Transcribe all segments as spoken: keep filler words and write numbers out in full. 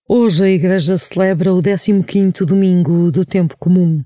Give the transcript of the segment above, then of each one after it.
Hoje a Igreja celebra o décimo quinto domingo do tempo comum.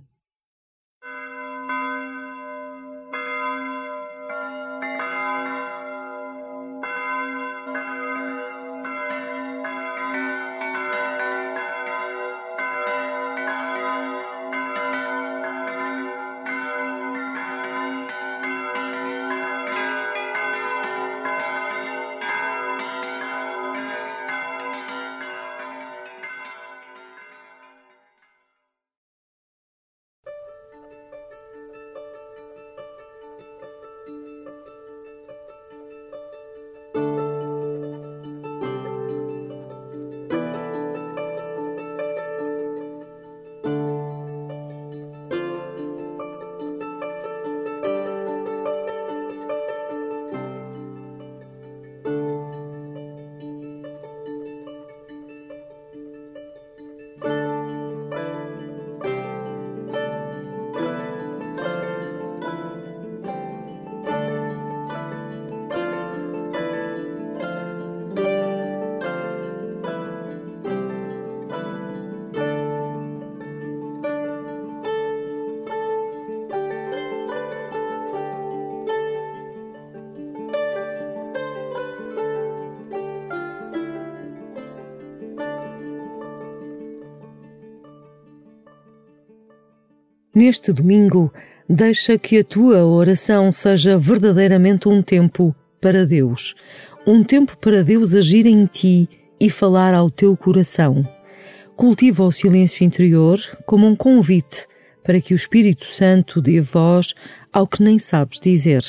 Neste domingo, deixa que a tua oração seja verdadeiramente um tempo para Deus. Um tempo para Deus agir em ti e falar ao teu coração. Cultiva o silêncio interior como um convite para que o Espírito Santo dê voz ao que nem sabes dizer.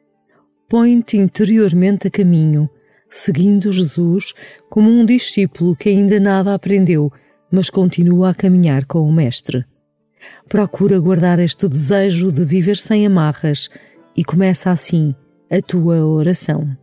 Põe-te interiormente a caminho, seguindo Jesus como um discípulo que ainda nada aprendeu, mas continua a caminhar com o Mestre. Procura guardar este desejo de viver sem amarras e começa assim a tua oração.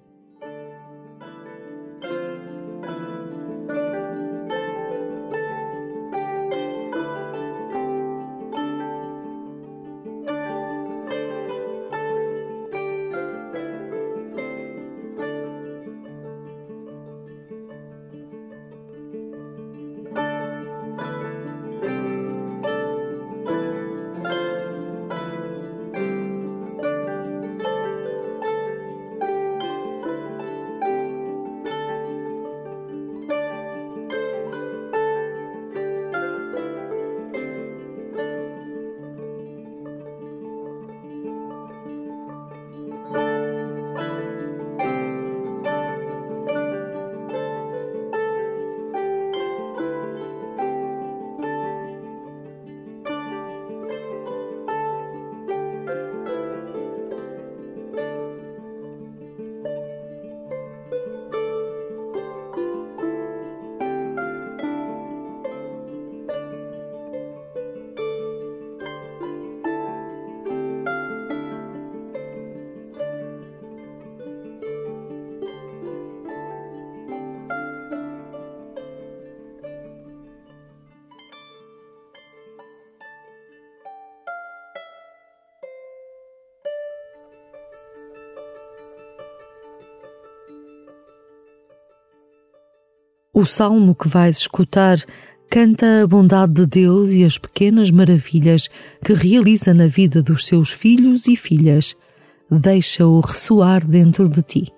O salmo que vais escutar canta a bondade de Deus e as pequenas maravilhas que realiza na vida dos seus filhos e filhas. Deixa-o ressoar dentro de ti.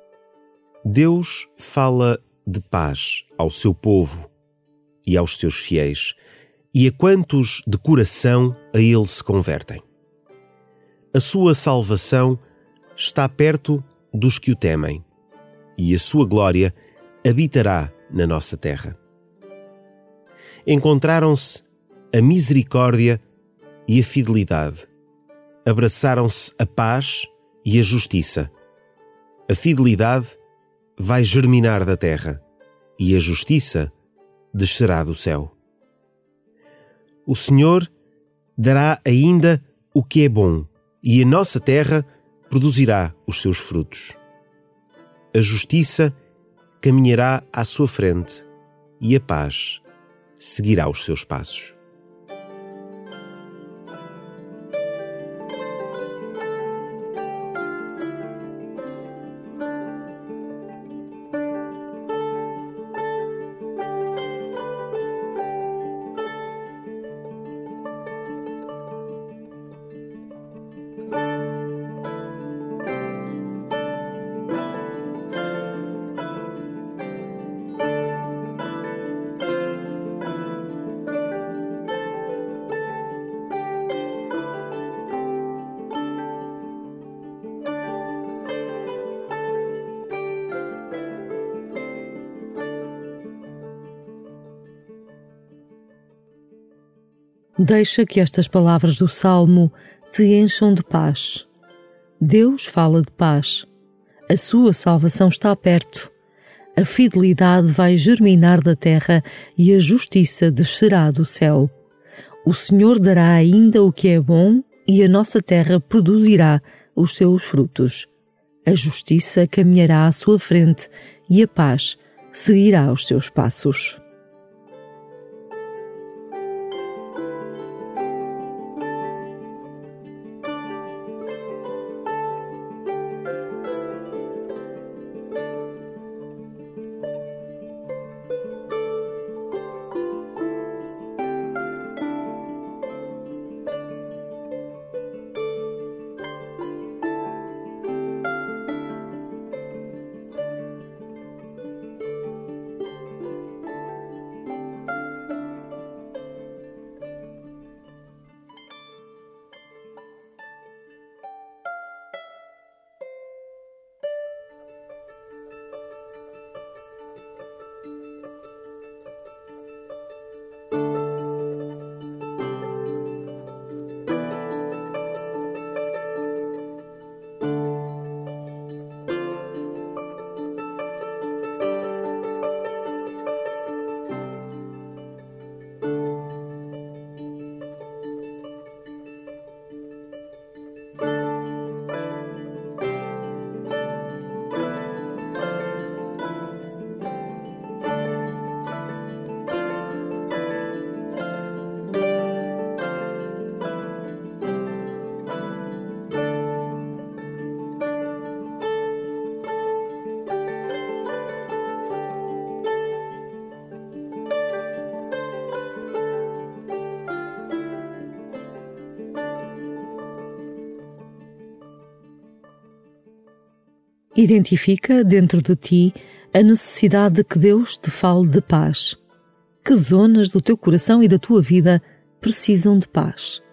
Deus fala de paz ao seu povo e aos seus fiéis e a quantos de coração a ele se convertem. A sua salvação está perto dos que o temem e a sua glória habitará na nossa terra. Encontraram-se a misericórdia e a fidelidade. Abraçaram-se a paz e a justiça. A fidelidade vai germinar da terra e a justiça descerá do céu. O Senhor dará ainda o que é bom e a nossa terra produzirá os seus frutos. A justiça caminhará à sua frente e a paz seguirá os seus passos. Deixa que estas palavras do Salmo te encham de paz. Deus fala de paz. A sua salvação está perto. A fidelidade vai germinar da terra e a justiça descerá do céu. O Senhor dará ainda o que é bom e a nossa terra produzirá os seus frutos. A justiça caminhará à sua frente e a paz seguirá os seus passos. Identifica dentro de ti a necessidade de que Deus te fale de paz. Que zonas do teu coração e da tua vida precisam de paz?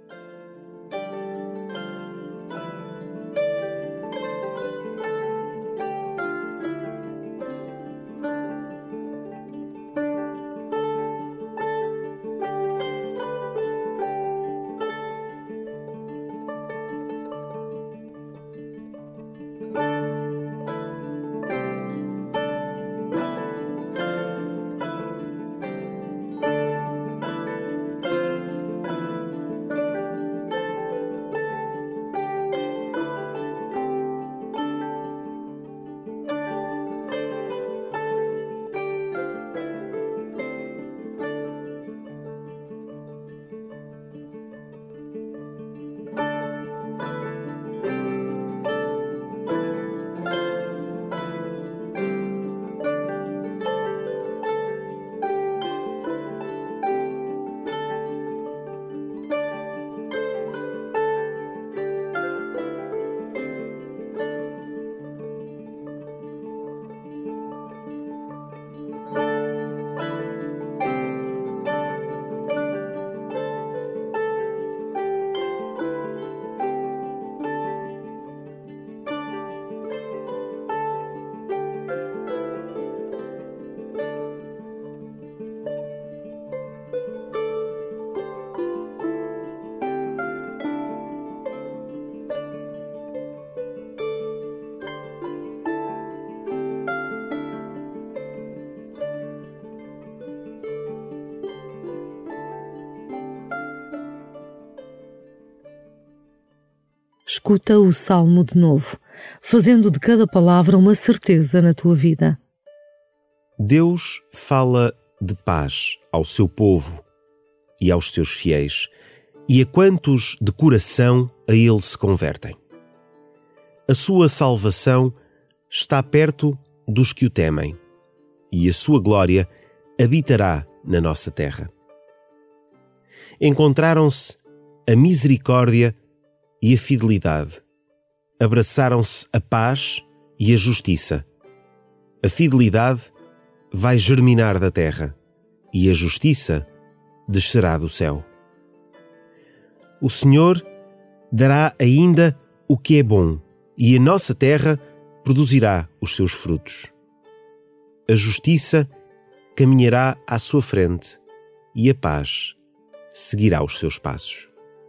Escuta o Salmo de novo, fazendo de cada palavra uma certeza na tua vida. Deus fala de paz ao seu povo e aos seus fiéis, e a quantos de coração a Ele se convertem. A sua salvação está perto dos que o temem, e a sua glória habitará na nossa terra. Encontraram-se a misericórdia e a fidelidade. Abraçaram-se a paz e a justiça. A fidelidade vai germinar da terra e a justiça descerá do céu. O Senhor dará ainda o que é bom e a nossa terra produzirá os seus frutos. A justiça caminhará à sua frente e a paz seguirá os seus passos.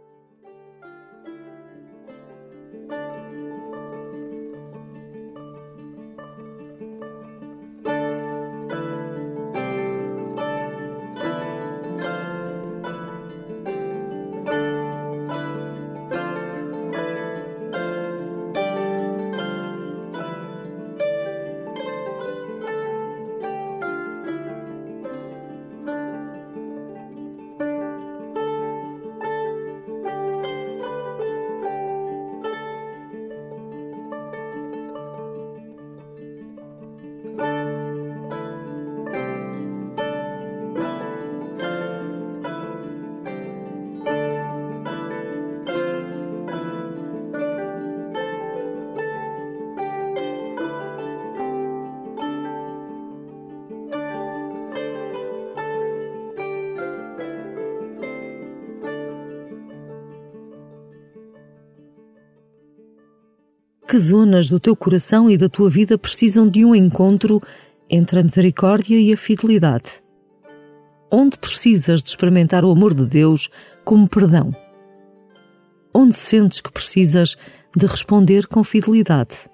Que zonas do teu coração e da tua vida precisam de um encontro entre a misericórdia e a fidelidade? Onde precisas de experimentar o amor de Deus como perdão? Onde sentes que precisas de responder com fidelidade?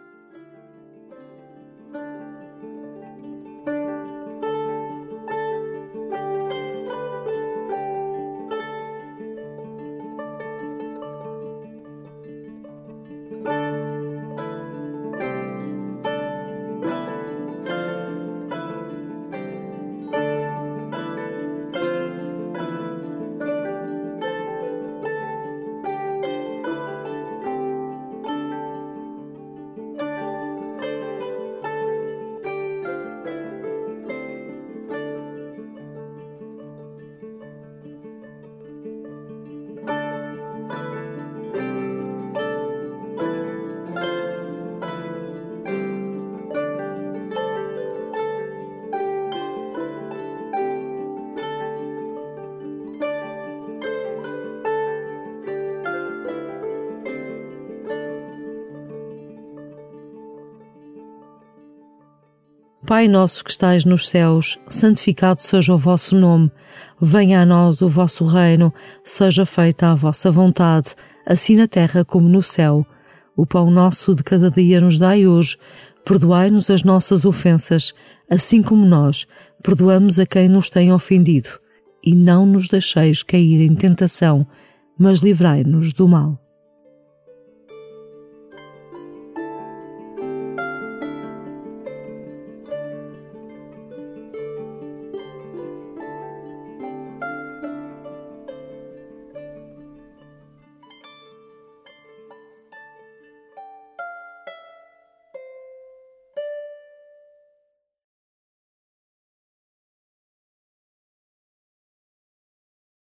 Pai nosso que estais nos céus, santificado seja o vosso nome. Venha a nós o vosso reino, seja feita a vossa vontade, assim na terra como no céu. O pão nosso de cada dia nos dai hoje. Perdoai-nos as nossas ofensas, assim como nós perdoamos a quem nos tem ofendido. E não nos deixeis cair em tentação, mas livrai-nos do mal.